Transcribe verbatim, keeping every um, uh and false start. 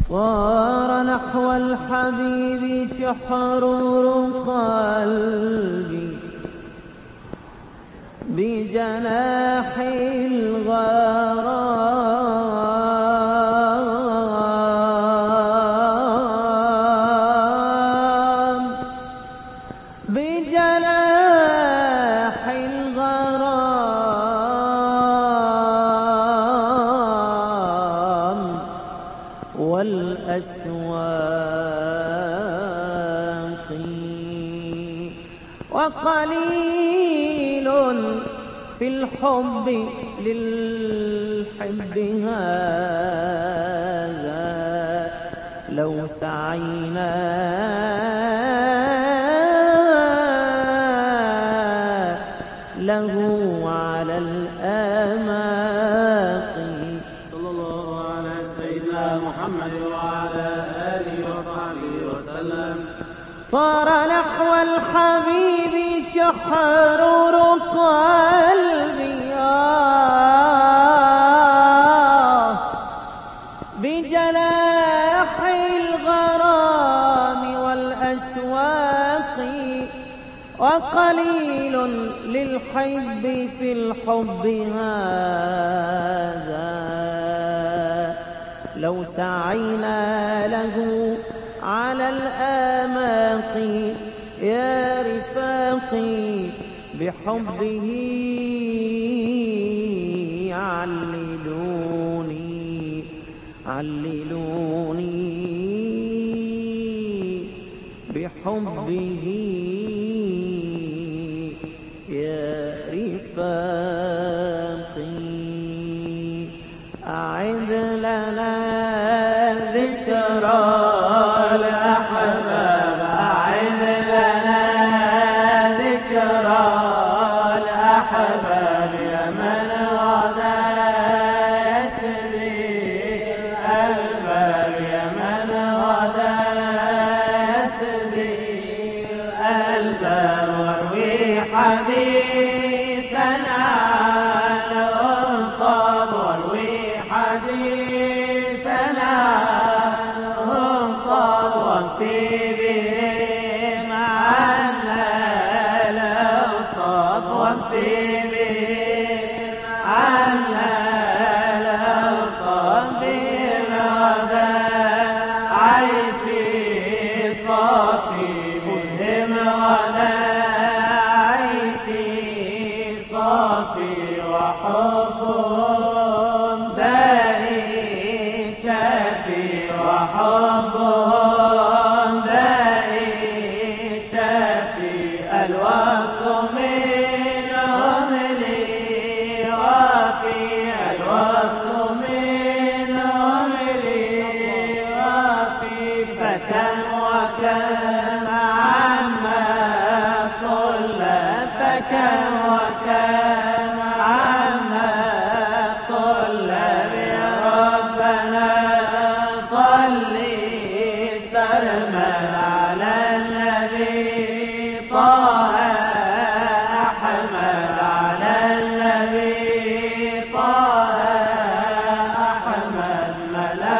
صار نحو الحبيب شحرور قلبي بجناح الغرام بجناح الغرام والأسواق وقليل في الحب للحب هذا لو سعينا له على الآماق. صلى الله على سيدنا محمد وعلى آله وصحبه وسلم. صار نحو الحبيب شحرور قلبي آه بجناح الغرام والأشواق وقليل للحب في الحب هذا لو سعينا له على الآماق يا رفاقي بحبه عللوني عللوني بحبه يا رفاقي. أعد لنا ذكرى الأحباب أعد لنا ذكرى الأحباب يا من غدا يسري الألباب يا من غدا يسري الألباب واروي حديثنا الأنطاب واروي حديثنا الأنطاب وفي بهم عنا الأوصاب وفي بهم عنا الأوصاب بغدا عيشي صافي بهم غدا عيشي صافي وحبهم داري شافي وحبهم داري شافي الوصل منهم لي وفي الوصل منهم لي وفي فكم وكم عما طل فكم وكم عما طل يا ربنا صلي سرمدا على النبي طه أحمد على النبي طه أحمد ملا